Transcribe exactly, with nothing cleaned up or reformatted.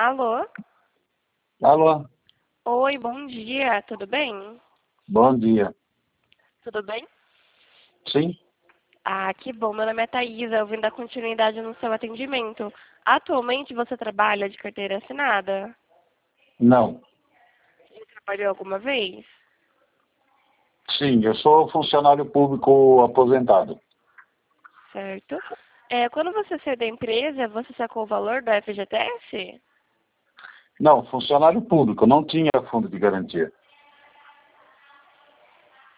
Alô? Alô, Oi, bom dia, tudo bem? bom dia. Tudo bem? Sim? Ah, que bom, meu nome é Thaisa, eu vim dar continuidade no seu atendimento. Atualmente você trabalha de carteira assinada? Não. Já trabalhou alguma vez? Sim, eu sou funcionário público aposentado. Certo. É, quando você saiu da empresa, você sacou o valor do F G T S? Não, funcionário público, não tinha fundo de garantia.